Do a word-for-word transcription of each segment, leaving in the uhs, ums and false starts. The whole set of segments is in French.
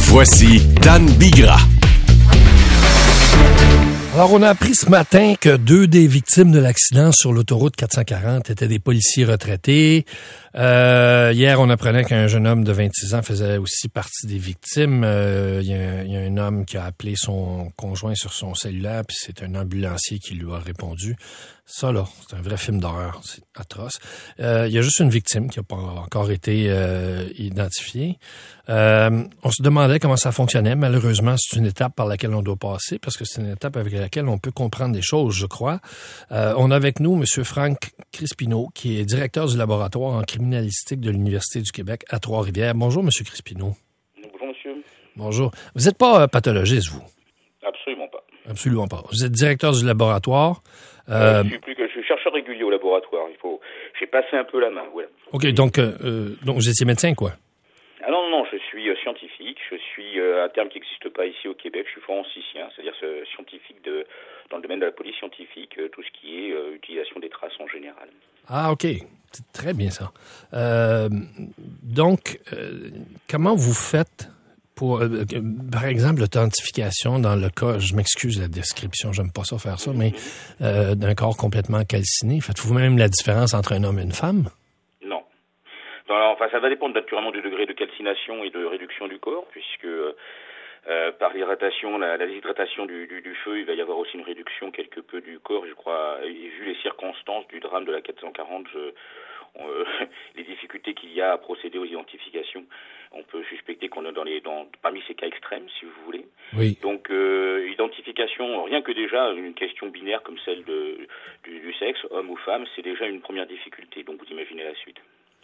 Voici Dan Bigra. Alors, on a appris ce matin que deux des victimes de l'accident sur l'autoroute quatre cent quarante étaient des policiers retraités. Euh, hier, on apprenait qu'un jeune homme de vingt-six ans faisait aussi partie des victimes. Euh, il y a, il y a un homme qui a appelé son conjoint sur son cellulaire, puis c'est un ambulancier qui lui a répondu. Ça, là, c'est un vrai film d'horreur. C'est atroce. Euh, il y a juste une victime qui n'a pas encore été euh, identifiée. Euh, on se demandait comment ça fonctionnait. Malheureusement, c'est une étape par laquelle on doit passer parce que c'est une étape avec laquelle on peut comprendre des choses, je crois. Euh, on a avec nous M. Franck Crispino, qui est directeur du laboratoire en criminalistique de l'Université du Québec à Trois-Rivières. Bonjour, M. Crispino. Bonjour, monsieur. Bonjour. Vous n'êtes pas euh, pathologiste, vous? Absolument pas. Absolument pas. Vous êtes directeur du laboratoire. Euh... Euh, je suis plus que je suis chercheur régulier au laboratoire. Il faut, j'ai passé un peu la main. Voilà. Ok, donc, euh, donc vous étiez médecin, quoi? Ah non, non, non, je suis euh, scientifique. Je suis euh, un terme qui n'existe pas ici au Québec. Je suis forensicien, c'est-à-dire ce, scientifique de dans le domaine de la police scientifique, euh, tout ce qui est euh, utilisation des traces en général. Ah, ok, c'est très bien ça. Euh, donc, euh, comment vous faites pour, euh, par exemple, l'authentification dans le cas, je m'excuse de la description, j'aime pas ça faire ça, mais euh, d'un corps complètement calciné, faites-vous même la différence entre un homme et une femme? Non. Non, alors, enfin, ça va dépendre naturellement du degré de calcination et de réduction du corps, puisque euh, par l'hydratation, la, la déshydratation du, du, du feu, il va y avoir aussi une réduction quelque peu du corps, je crois, et vu les circonstances du drame de la quatre cent quarante, je, euh, les difficultés qu'il y a à procéder aux identifications, on peut suspecter qu'on est dans les dans parmi ces cas extrêmes, si vous voulez. Oui. Donc euh, identification, rien que déjà une question binaire comme celle de du, du sexe, homme ou femme, c'est déjà une première difficulté. Donc vous imaginez la suite.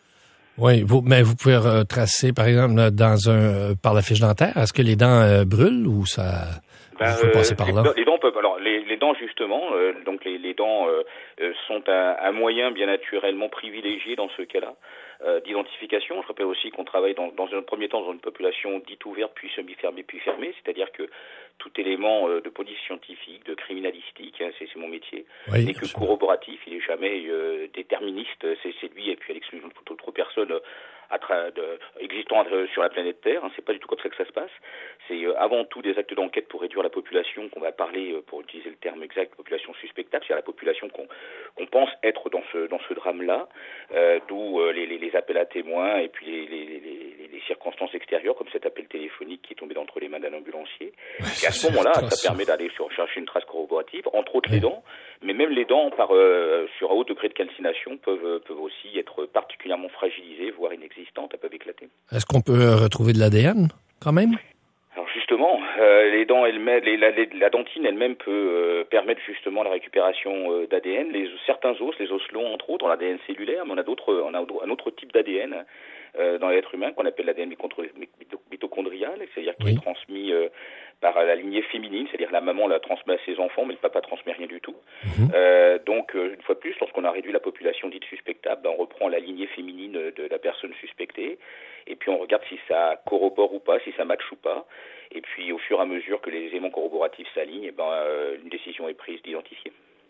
Oui, vous, mais vous pouvez retracer, par exemple, dans un par la fiche dentaire. Est-ce que les dents euh, brûlent ou ça ben, vous faut passer euh, par les, là? Les dents peuvent. Alors les, les dents justement, euh, donc les, les dents euh, sont un, un moyen bien naturellement privilégié dans ce cas-là. Euh, d'identification. Je rappelle aussi qu'on travaille dans, dans un premier temps dans une population dite ouverte, puis semi-fermée, puis fermée, c'est-à-dire que tout élément euh, de police scientifique, de criminalistique, hein, c'est, c'est mon métier, oui, n'est que corroboratif, il n'est jamais euh, déterministe, c'est, c'est lui et puis à l'exclusion de toute autre personne euh, à tra- de, existant euh, sur la planète Terre, hein, c'est pas du tout comme ça que ça se passe, c'est euh, avant tout des actes d'enquête pour réduire la population, qu'on va parler, euh, pour utiliser le terme exact, population suspectable, c'est-à-dire la population qu'on, qu'on pense être dans ce, dans ce drame-là, euh, d'où euh, les, les les appels à témoins et puis les, les, les, les circonstances extérieures, comme cet appel téléphonique qui est tombé entre les mains d'un ambulancier. Ouais, et à ce moment-là, ça, ça permet d'aller sur, chercher une trace corroborative, entre autres ouais. les dents, mais même les dents, par euh, sur un haut degré de calcination, peuvent, peuvent aussi être particulièrement fragilisées, voire inexistantes, elles peuvent éclater. Est-ce qu'on peut retrouver de l'A D N, quand même? Alors justement, euh, les dents elles-mêmes, les, la, les, la dentine elle-même peut euh, permettre justement la récupération euh, d'A D N. Les, certains os, les os longs entre autres, ont l'A D N cellulaire, mais on a d'autres, on a un autre type d'A D N euh, dans l'être humain qu'on appelle l'A D N mitochondrial, c'est-à-dire qui oui. est transmis euh, par la lignée féminine, c'est-à-dire la maman la transmet à ses enfants, mais le papa transmet rien du tout. Mmh. Euh, donc une fois de plus, lorsqu'on a réduit la population dite suspectable, ben, on reprend la lignée féminine de la personne suspectée. Et puis on regarde si ça corrobore ou pas, si ça matche ou pas. Et puis au fur et à mesure que les éléments corroboratifs s'alignent, eh ben, euh, une décision est prise d'identifier.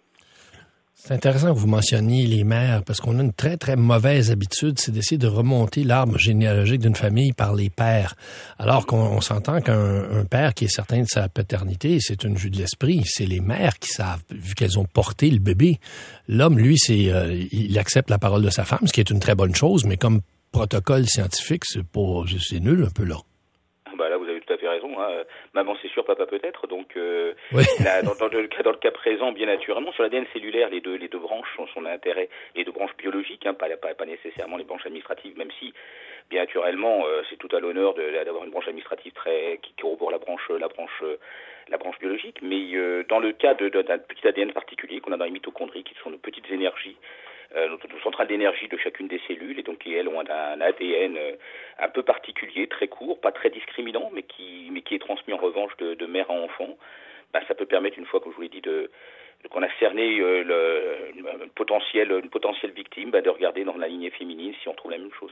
C'est intéressant que vous mentionniez les mères, parce qu'on a une très, très mauvaise habitude, c'est d'essayer de remonter l'arbre généalogique d'une famille par les pères. Alors qu'on on s'entend qu'un un père qui est certain de sa paternité, c'est une vue de l'esprit. C'est les mères qui savent, vu qu'elles ont porté le bébé. L'homme, lui, c'est euh, il accepte la parole de sa femme, ce qui est une très bonne chose, mais comme protocole scientifique, c'est pas, c'est nul un peu là. Bah là, vous avez tout à fait raison. Hein. Maman, c'est sûr, papa peut-être. Donc, euh, oui. là, dans, dans, le cas, dans le cas présent, bien naturellement, sur l'A D N cellulaire, les deux, les deux branches sont son intérêt, les deux branches biologiques, hein, pas, pas, pas nécessairement les branches administratives, même si, bien naturellement, euh, c'est tout à l'honneur de, d'avoir une branche administrative très qui corrobore la branche, la branche, la branche biologique. Mais euh, dans le cas de, de, d'un petit A D N particulier qu'on a dans les mitochondries, qui sont nos petites énergies. Euh, nos centrales d'énergie de chacune des cellules, et donc qui, elles, ont un, un A D N euh, un peu particulier, très court, pas très discriminant, mais qui, mais qui est transmis en revanche de, de mère à enfant. Ben, ça peut permettre, une fois que je vous l'ai dit, de, de qu'on a cerné euh, le, une, potentielle, une potentielle victime, ben, de regarder dans la lignée féminine si on trouve la même chose.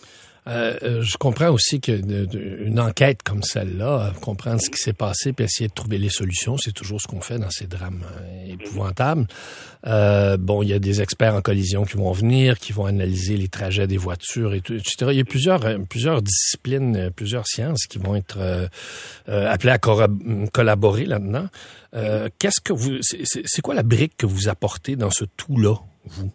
Euh, euh, je comprends aussi qu'une enquête comme celle-là, euh, comprendre ce qui s'est passé puis essayer de trouver les solutions, c'est toujours ce qu'on fait dans ces drames euh, épouvantables. Euh, bon, il y a des experts en collision qui vont venir, qui vont analyser les trajets des voitures et tout, et cetera. Il y a plusieurs, euh, plusieurs disciplines, euh, plusieurs sciences qui vont être euh, euh, appelées à corab- collaborer là-dedans. Euh, qu'est-ce que vous, c'est, c'est, c'est quoi la brique que vous apportez dans ce tout-là, vous?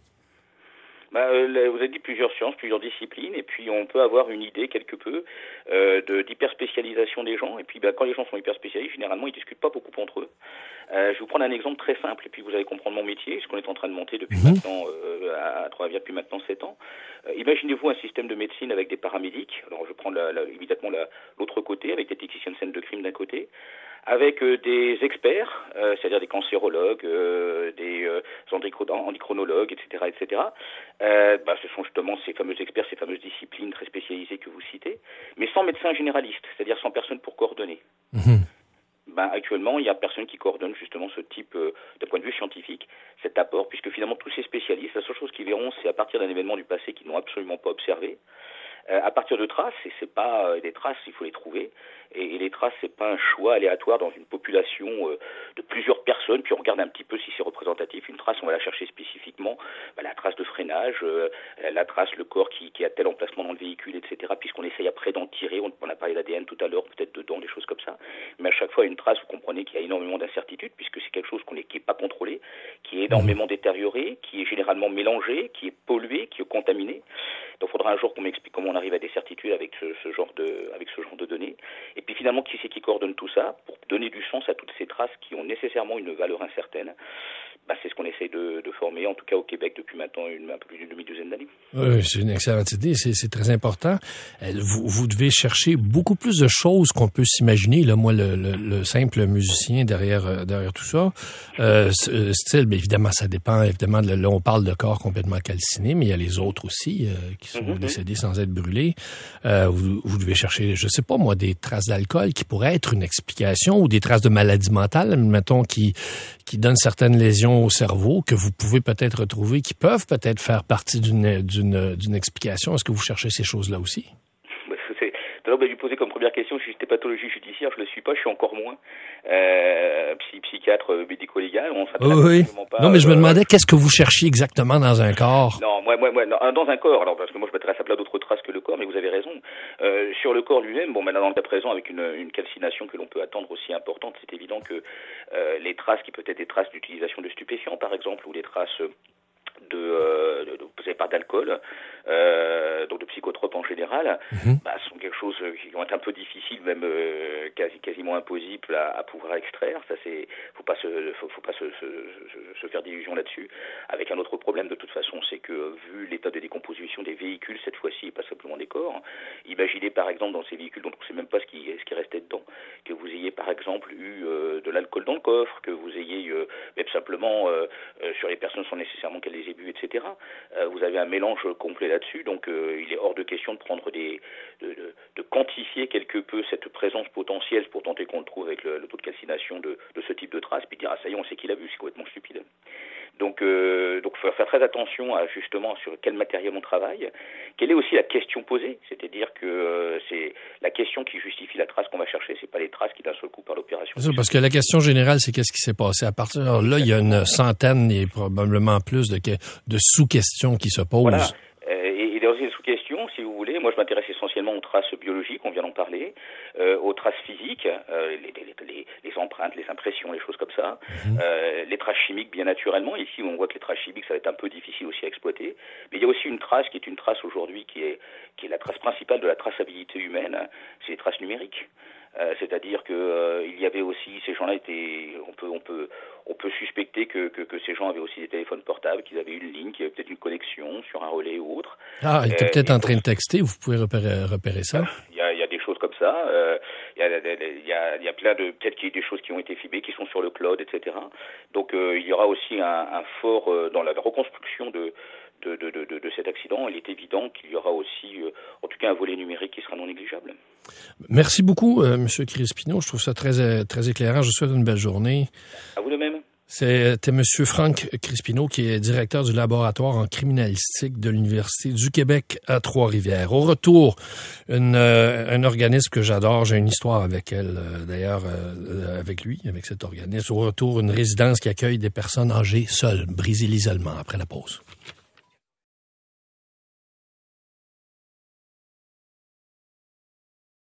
Bah, euh, vous avez dit plusieurs sciences, plusieurs disciplines, et puis on peut avoir une idée quelque peu euh, de, d'hyperspécialisation des gens. Et puis bah, quand les gens sont hyperspécialisés, généralement ils discutent pas beaucoup entre eux. Euh, je vais vous prendre un exemple très simple, et puis vous allez comprendre mon métier, ce qu'on est en train de monter depuis mmh. maintenant euh, à Trois-Rivières depuis maintenant sept ans. Euh, imaginez-vous un système de médecine avec des paramédics. Alors je prends la, la, immédiatement la, l'autre côté, avec des techniciens de scène de crime d'un côté, avec euh, des experts, euh, c'est-à-dire des cancérologues, euh, des euh, endocrinologues, et cetera, et cetera. Euh, bah, ce sont justement ces fameux experts, ces fameuses disciplines très spécialisées que vous citez, mais sans médecin généraliste, c'est-à-dire sans personne pour coordonner. Mmh. Ben, actuellement, il n'y a personne qui coordonne justement ce type, euh, de point de vue scientifique, cet apport, puisque finalement tous ces spécialistes, la seule chose qu'ils verront, c'est à partir d'un événement du passé qu'ils n'ont absolument pas observé, euh, à partir de traces, et c'est pas euh, des traces, il faut les trouver, et, et les traces, c'est pas un choix aléatoire dans une population euh, de plusieurs personnes, puis on regarde un petit peu si c'est représentatif. Une trace, on va la chercher spécifiquement, ben, la trace de freinage, euh, la trace, le corps qui, qui a tel emplacement dans le véhicule, et cetera, puisqu'on essaye après d'en tirer, on, on a parlé d'A D N tout à l'heure, peut-être dedans, des choses comme ça, mais à chaque fois, une trace, vous comprenez qu'il y a énormément d'incertitudes, puisque c'est quelque chose qu'on n'est pas contrôlé, qui est énormément détérioré, qui est généralement mélangé, qui est pollué, qui est contaminé. Donc il faudra un jour qu'on m'explique comment on arrive à des certitudes avec ce, ce genre de, avec ce genre de données. Et puis finalement, qui c'est qui coordonne tout ça pour donner du sens à toutes ces traces qui ont nécessairement une valeur incertaine? Bah, c'est ce qu'on essaie de, de former, en tout cas au Québec, depuis maintenant une, un peu plus d'une demi-douzaine d'années. Oui, c'est une excellente idée, c'est, c'est très important. Vous, vous devez chercher beaucoup plus de choses qu'on peut s'imaginer. Là, moi, le, le, le simple musicien derrière, derrière tout ça, euh, style, bien évidemment, ça dépend. Évidemment, là, on parle de corps complètement calcinés, mais il y a les autres aussi euh, qui sont mm-hmm. décédés sans être brûlés. Euh, vous, vous devez chercher, je sais pas moi, des traces d'alcool qui pourraient être une explication, ou des traces de maladie mentale, mettons, qui qui donnent certaines lésions au cerveau que vous pouvez peut-être retrouver, qui peuvent peut-être faire partie d'une, d'une, d'une explication. Est-ce que vous cherchez ces choses-là aussi? C'est, tout à l'heure, vous m'avez posé comme première question si j'étais pathologie judiciaire. Je ne le suis pas, je suis encore moins. Euh, psy, psychiatre médico-légal. On oui, oui. Pas, non, mais je me demandais, euh, qu'est-ce que vous cherchiez exactement dans un corps? Non, moi, moi, moi dans un corps. Alors, parce que moi, je m'intéresse à plein d'autres traces que le corps, mais vous avez raison. Euh, sur le corps lui-même, bon, maintenant, dans le cas présent, avec une, une calcination que l'on peut attendre aussi importante, c'est évident que euh, les traces qui peuvent être des traces d'utilisation de stupéfiants, par exemple, ou des traces de, euh, de, de vous avez pas d'alcool, euh, donc de psychotropes en général, mmh. bah, sont quelque chose qui vont être un peu difficiles, même euh, quasi quasiment impossibles à, à pouvoir extraire. Ça c'est, faut pas se, faut, faut pas se, se, se faire d'illusions là-dessus. Avec un autre problème de toute façon, c'est que vu l'état de décomposition des véhicules cette fois-ci, et pas simplement des corps, imaginez par exemple dans ces véhicules dont on ne sait même pas ce qui, ce qui restait dedans, que vous ayez par exemple eu euh, de l'alcool dans le coffre, que vous ayez euh, même simplement euh, euh, sur les personnes sans nécessairement qu'elles les aient bu, et cetera. Euh, vous avez un mélange complet là-dessus, donc euh, il est hors de question de prendre des, de, de, de quantifier quelque peu cette présence potentielle pour tenter qu'on le trouve avec le, le taux de calcination de, de ce type de trace, puis dire ah ça y est on sait qu'il a vu, c'est complètement stupide. Donc euh, donc faut faire très attention à justement sur quel matériel on travaille. Quelle est aussi la question posée, c'est-à-dire que euh, c'est la question qui justifie la trace qu'on va chercher, c'est pas les traces qui d'un seul coup par l'opération. C'est ça, parce que la question générale c'est qu'est-ce qui s'est passé à partir de là, il y a une centaine et probablement plus de de sous-questions qui se posent. Voilà. Et, et dans ces sous-questions, si vous voulez, moi je m'intéresse essentiellement aux traces biologiques, on vient d'en parler, euh, aux traces physiques, euh, les, les, les, les empreintes, les impressions, les choses comme ça, mmh. euh, les traces chimiques bien naturellement. Ici on voit que les traces chimiques ça va être un peu difficile aussi à exploiter, mais il y a aussi une trace qui est une trace aujourd'hui qui est, qui est la trace principale de la traçabilité humaine, c'est les traces numériques. Euh, c'est-à-dire que euh, il y avait aussi ces gens-là étaient, on peut, on peut, on peut suspecter que, que, que ces gens avaient aussi des téléphones portables, qu'ils avaient une ligne, qu'il y avait peut-être une connexion sur un relais ou autre. Ah, ils étaient euh, peut-être en train de texter. Vous pouvez repérer, repérer ça. Il y a, il y a des choses comme ça. Euh, il y a, il y a, il y a plein de, peut-être qu'il y a des choses qui ont été filmées, qui sont sur le cloud, et cetera. Donc euh, il y aura aussi un, un fort euh, dans la reconstruction de De, de, de, de cet accident, il est évident qu'il y aura aussi, euh, en tout cas, un volet numérique qui sera non négligeable. Merci beaucoup, euh, M. Crispino. Je trouve ça très, très éclairant. Je vous souhaite une belle journée. À vous de même. C'était M. Franck Crispino, qui est directeur du laboratoire en criminalistique de l'Université du Québec à Trois-Rivières. Au retour, une, euh, un organisme que j'adore, j'ai une histoire avec elle, euh, d'ailleurs, euh, avec lui, avec cet organisme. Au retour, une résidence qui accueille des personnes âgées seules, briser l'isolement après la pause.